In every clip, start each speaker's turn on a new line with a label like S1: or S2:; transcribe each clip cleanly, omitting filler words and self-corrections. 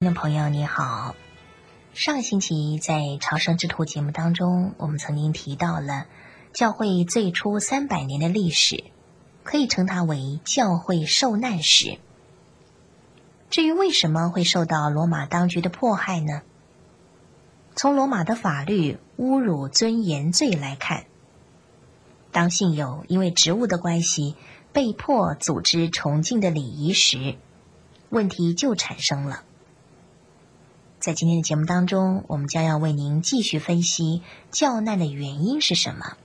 S1: 听众朋友你好，上个星期在朝圣之途节目当中，我们曾经提到了教会最初300年的历史，可以称它为教会受难史。至于为什么会受到罗马当局的迫害呢？从罗马的法律侮辱尊严罪来看，当信友因为职务的关系被迫组织崇敬的礼仪时，问题就产生了。在今天的节目当中，我们将要为您继续分析教难的原因是什么。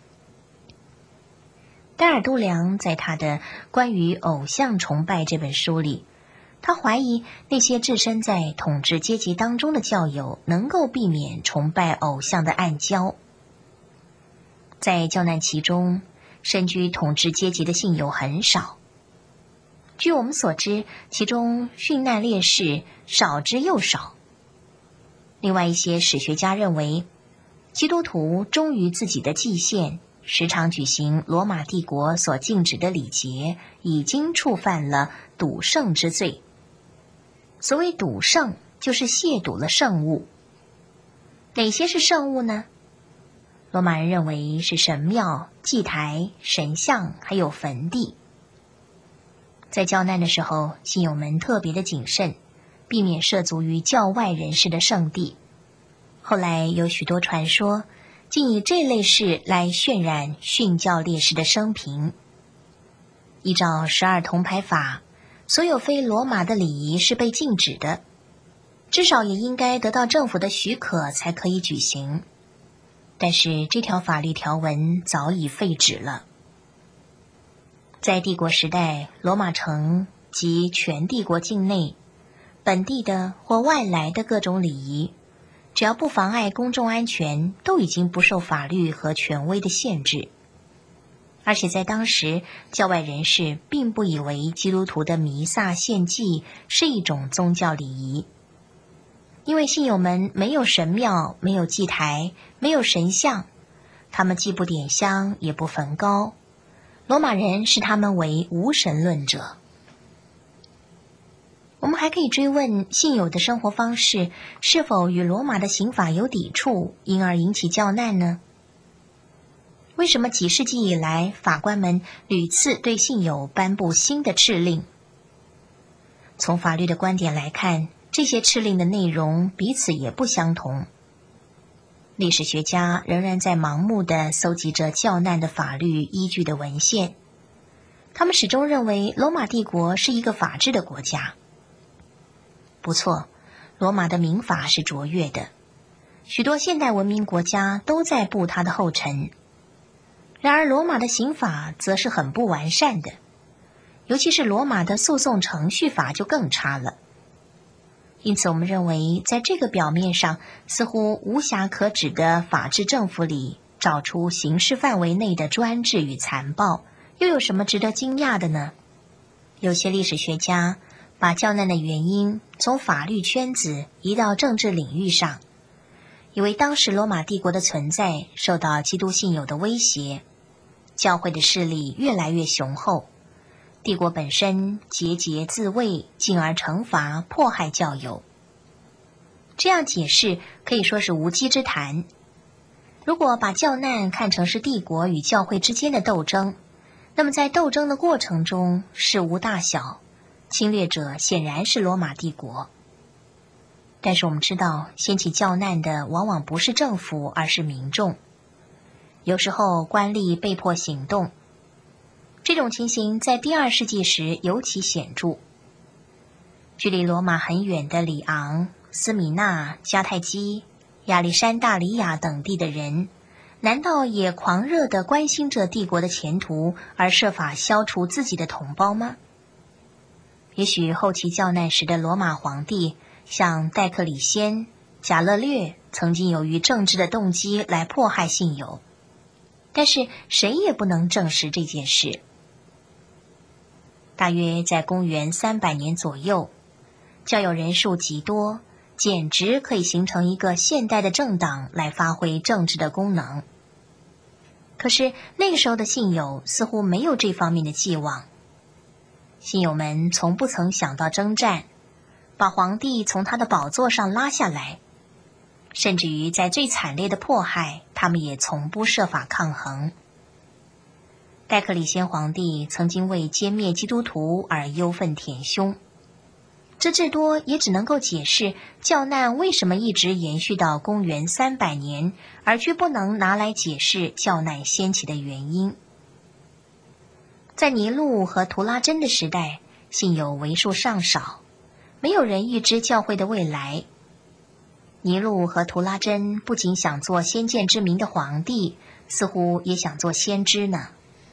S1: 丹尔都良在他的《关于偶像崇拜》这本书里，他怀疑那些置身在统治阶级当中的教友能够避免崇拜偶像的暗礁。在教难期中，身居统治阶级的信友很少。据我们所知，其中殉难烈士少之又少。另外一些史学家认为，基督徒忠于自己的祭献，时常举行罗马帝国所禁止的礼节，已经触犯了赌圣之罪。所谓赌圣，就是亵渎了圣物。哪些是圣物呢？罗马人认为是神庙、祭台、神像，还有坟地。在教难的时候，信友们特别的谨慎，避免涉足于教外人士的圣地。后来有许多传说，竟以这类事来渲染殉教烈士的生平。依照12铜牌法，所有非罗马的礼仪是被禁止的，至少也应该得到政府的许可才可以举行。但是这条法律条文早已废止了。在帝国时代，罗马城及全帝国境内，本地的或外来的各种礼仪，只要不妨碍公众安全，都已经不受法律和权威的限制。而且在当时，教外人士并不以为基督徒的弥撒献祭是一种宗教礼仪，因为信友们没有神庙，没有祭台，没有神像，他们既不点香，也不焚膏。罗马人视他们为无神论者。我们还可以追问信友的生活方式是否与罗马的刑法有抵触，因而引起教难呢？为什么几世纪以来，法官们屡次对信友颁布新的敕令？从法律的观点来看，这些敕令的内容彼此也不相同。历史学家仍然在盲目地搜集着教难的法律依据的文献，他们始终认为罗马帝国是一个法治的国家。不错，罗马的民法是卓越的，许多现代文明国家都在步它的后尘。然而罗马的刑法则是很不完善的，尤其是罗马的诉讼程序法就更差了。因此我们认为，在这个表面上似乎无瑕可指的法治政府里，找出刑事范围内的专制与残暴，又有什么值得惊讶的呢？有些历史学家把教难的原因从法律圈子移到政治领域上，以为当时罗马帝国的存在受到基督信友的威胁，教会的势力越来越雄厚，帝国本身节节自卫，进而惩罚迫害教友。这样解释可以说是无稽之谈。如果把教难看成是帝国与教会之间的斗争，那么在斗争的过程中事无大小，侵略者显然是罗马帝国。但是我们知道，掀起教难的往往不是政府，而是民众。有时候官吏被迫行动，这种情形在第2世纪时尤其显著。距离罗马很远的里昂、斯米纳、迦太基、亚历山大里亚等地的人，难道也狂热地关心着帝国的前途，而设法消除自己的同胞吗？也许后期教难时的罗马皇帝，像戴克里先、贾勒略，曾经有于政治的动机来迫害信友，但是谁也不能证实这件事。大约在公元300年左右，教友人数极多，简直可以形成一个现代的政党来发挥政治的功能。可是那个时候的信友似乎没有这方面的寄望，信友们从不曾想到征战， 把皇帝从他的宝座上拉下来，甚至于在最惨烈的迫害，他们也从不设法抗衡。戴克里先皇帝曾经为歼灭基督徒而忧愤填胸，这至多也只能够解释教难为什么一直延续到公元300年，而却不能拿来解释教难掀起的原因。在尼禄和图拉真的时代，信友为数尚少，没有人预知教会的未来。尼禄和图拉真不仅想做先见之明的皇帝，似乎也想做先知呢。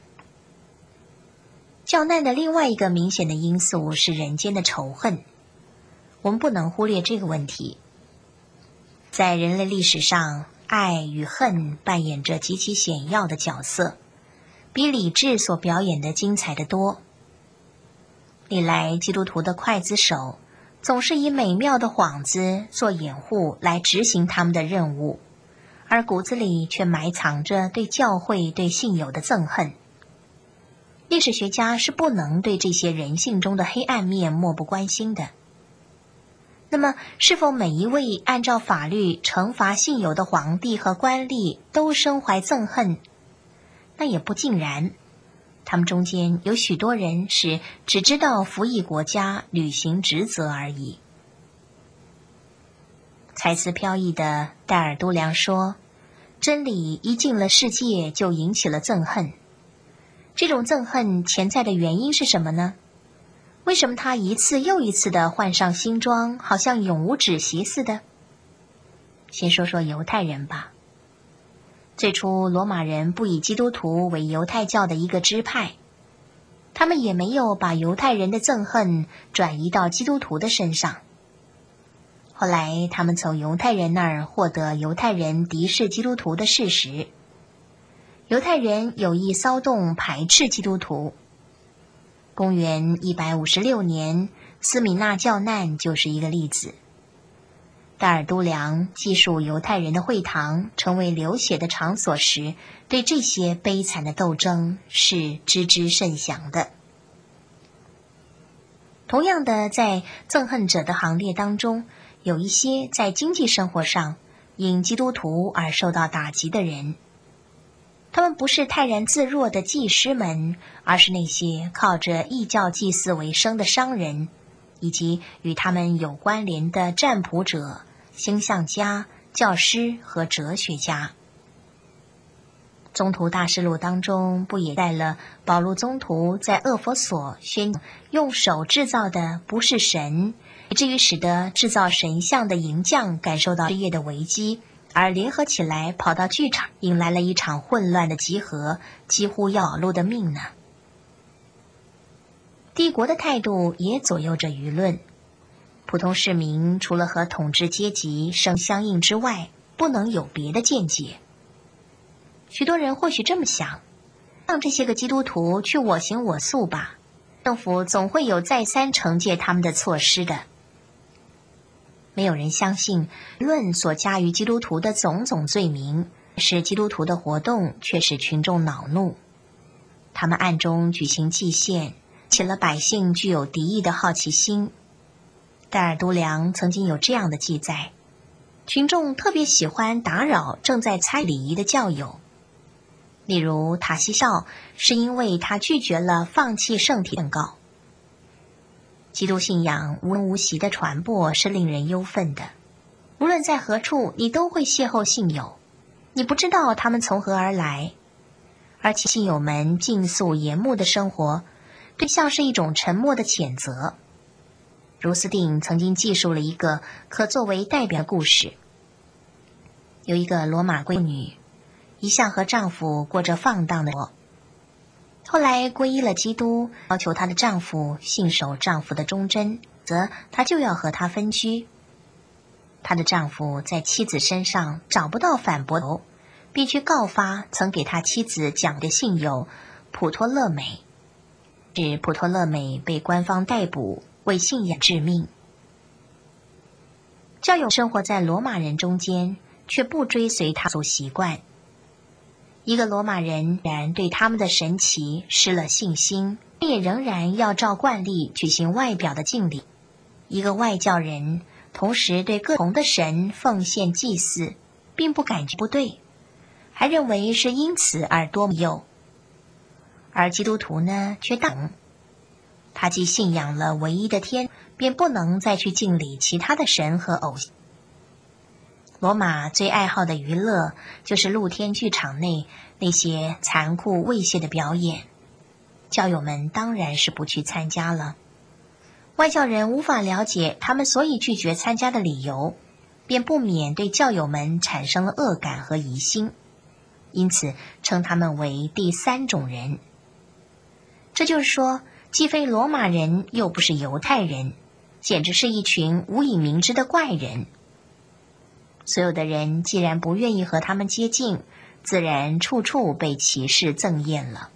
S1: 教难的另外一个明显的因素是人间的仇恨，我们不能忽略这个问题。在人类历史上，爱与恨扮演着极其显要的角色，比理智所表演的精彩得多。历来基督徒的刽子手总是以美妙的幌子做掩护来执行他们的任务，而骨子里却埋藏着对教会、对信友的憎恨。历史学家是不能对这些人性中的黑暗面漠不关心的。那么，是否每一位按照法律惩罚信友的皇帝和官吏都身怀憎恨？那也不尽然，他们中间有许多人是只知道服役国家、履行职责而已。才思飘逸的戴尔都良说，真理一进了世界就引起了憎恨。这种憎恨潜在的原因是什么呢？为什么他一次又一次地换上新装，好像永无止息似的？先说说犹太人吧。最初罗马人不以基督徒为犹太教的一个支派，他们也没有把犹太人的憎恨转移到基督徒的身上。后来他们从犹太人那儿获得犹太人敌视基督徒的事实，犹太人有意骚动排斥基督徒。公元156年，斯米纳教难就是一个例子。戴尔都良记述犹太人的会堂成为流血的场所时，对这些悲惨的斗争是知之甚详的。同样的，在憎恨者的行列当中，有一些在经济生活上因基督徒而受到打击的人。他们不是泰然自若的祭司们，而是那些靠着异教祭祀为生的商人，以及与他们有关联的占卜者、星象家、教师和哲学家。宗徒大事录当中不也带了保禄宗徒在厄弗所宣用手制造的不是神，以至于使得制造神像的银匠感受到失业的危机，而联合起来跑到剧场，引来了一场混乱的集合，几乎要保禄的命呢。帝国的态度也左右着舆论，普通市民除了和统治阶级生相应之外，不能有别的见解。许多人或许这么想，让这些个基督徒去我行我素吧，政府总会有再三惩戒他们的措施的。没有人相信论所加于基督徒的种种罪名，使基督徒的活动却使群众恼怒。他们暗中举行祭献，起了百姓具有敌意的好奇心。戴尔都良曾经有这样的记载，群众特别喜欢打扰正在参礼仪的教友。例如塔西绍是因为他拒绝了放弃圣体宣告。基督信仰无声无息的传播是令人忧愤的，无论在何处你都会邂逅信友，你不知道他们从何而来，而且信友们尽素严穆的生活对像是一种沉默的谴责。卢斯定曾经记述了一个可作为代表的故事。有一个罗马贵女，一向和丈夫过着放荡的生活，后来皈依了基督，要求她的丈夫信守丈夫的忠贞，则她就要和他分居。她的丈夫在妻子身上找不到反驳头，必须告发曾给他妻子讲的信友普托勒美，使普托勒美被官方逮捕，为信仰致命。教友生活在罗马人中间，却不追随他俗习惯。一个罗马人然对他们的神奇失了信心，也仍然要照惯例举行外表的敬礼。 一个外教人同时对各同的神奉献祭祀，并不感觉不对，还认为是因此而多有。而基督徒呢，却大他既信仰了唯一的天，便不能再去敬礼其他的神和偶像。罗马最爱好的娱乐就是露天剧场内那些残酷猥亵的表演，教友们当然是不去参加了。外教人无法了解他们所以拒绝参加的理由，便不免对教友们产生了恶感和疑心，因此称他们为第三种人。这就是说，既非罗马人，又不是犹太人，简直是一群无以明之的怪人。所有的人既然不愿意和他们接近，自然处处被歧视憎厌了。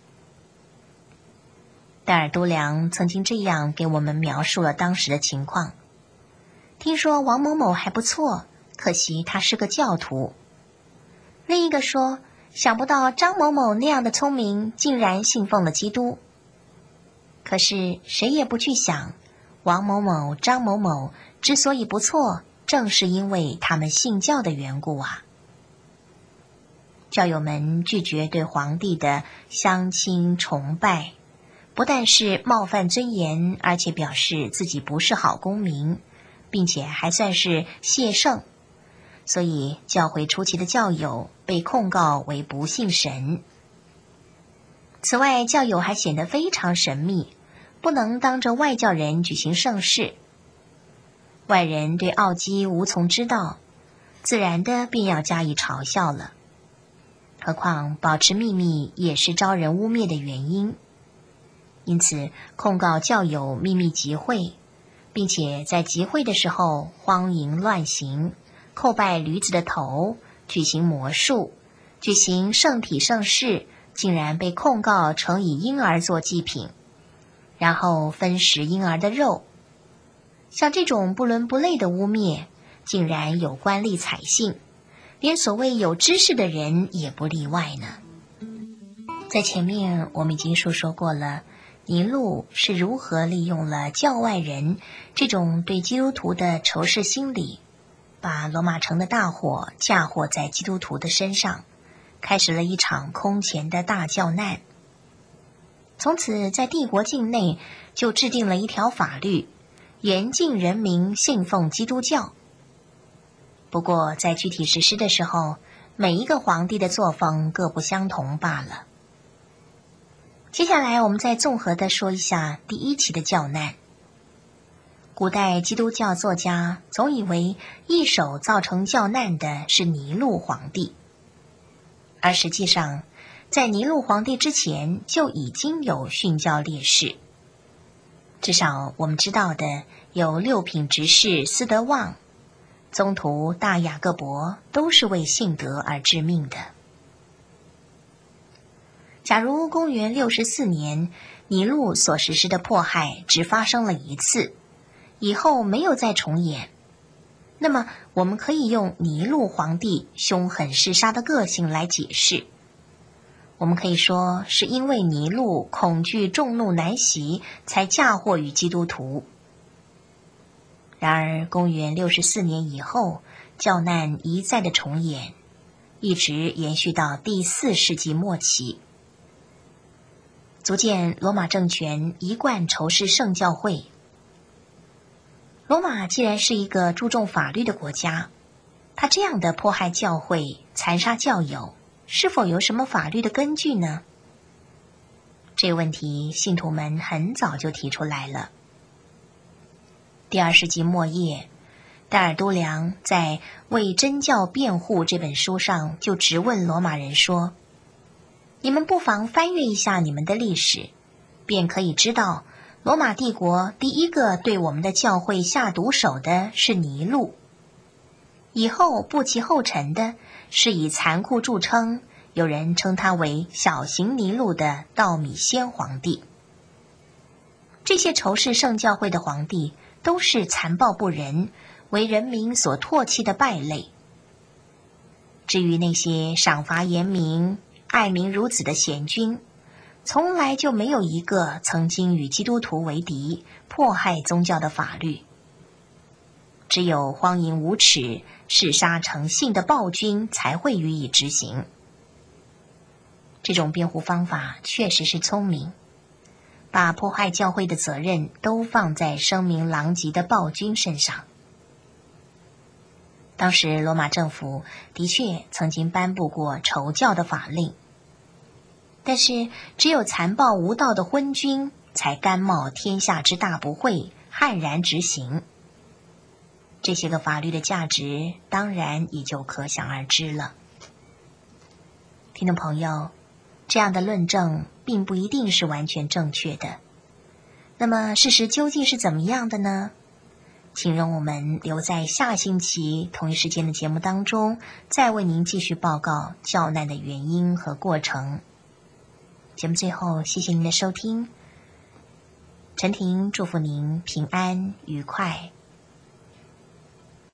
S1: 戴尔都良曾经这样给我们描述了当时的情况：听说王某某还不错，可惜他是个教徒。另一个说，想不到张某某那样的聪明，竟然信奉了基督。可是谁也不去想，王某某、张某某之所以不错，正是因为他们信教的缘故啊。教友们拒绝对皇帝的乡亲崇拜，不但是冒犯尊严，而且表示自己不是好公民，并且还算是谢圣，所以教会初期的教友被控告为不信神。此外，教友还显得非常神秘，不能当着外教人举行盛事。外人对奥基无从知道，自然的便要加以嘲笑了。何况保持秘密也是招人污蔑的原因，因此控告教友秘密集会，并且在集会的时候荒淫乱行，叩拜驴子的头，举行魔术，举行圣体圣事，竟然被控告曾以婴儿做祭品，然后分食婴儿的肉。像这种不伦不类的污蔑，竟然有官吏采信，连所谓有知识的人也不例外呢。在前面我们已经述说过了，尼禄是如何利用了教外人这种对基督徒的仇视心理，把罗马城的大火嫁祸在基督徒的身上，开始了一场空前的大教难。从此在帝国境内就制定了一条法律，严禁人民信奉基督教。不过在具体实施的时候，每一个皇帝的作风各不相同罢了。接下来我们再综合地说一下第一起的教难。古代基督教作家总以为一手造成教难的是尼禄皇帝，而实际上在尼禄皇帝之前就已经有殉教烈士。至少我们知道的有六品执事司德旺、宗徒大雅各伯，都是为信德而致命的。假如公元64年尼禄所实施的迫害只发生了一次，以后没有再重演，那么我们可以用尼禄皇帝凶狠嗜杀的个性来解释。我们可以说是因为尼禄恐惧众怒难袭，才嫁祸于基督徒。然而公元64年以后，教难一再的重演，一直延续到第4世纪末期，足见罗马政权一贯仇视圣教会。罗马既然是一个注重法律的国家，他这样的迫害教会、残杀教友，是否有什么法律的根据呢？这个问题信徒们很早就提出来了。第2世纪末叶，戴尔都良在《为真教辩护》这本书上就直问罗马人说，你们不妨翻阅一下你们的历史，便可以知道罗马帝国第一个对我们的教会下毒手的是尼禄，以后步其后尘的是以残酷著称，有人称他为小型尼禄的道米先皇帝。这些仇视圣教会的皇帝都是残暴不仁，为人民所唾弃的败类。至于那些赏罚严明、爱民如子的贤君，从来就没有一个曾经与基督徒为敌、迫害宗教的法律， 只有荒淫无耻、嗜杀成性的暴君才会予以执行。这种辩护方法确实是聪明，把破坏教会的责任都放在声名狼藉的暴君身上。当时罗马政府的确曾经颁布过仇教的法令，但是只有残暴无道的昏君才甘冒天下之大不讳，悍然执行。这些个法律的价值当然也就可想而知了。听众朋友，这样的论证并不一定是完全正确的。那么事实究竟是怎么样的呢？请容我们留在下星期同一时间的节目当中，再为您继续报告教难的原因和过程。节目最后，谢谢您的收听。陈婷祝福您平安愉快。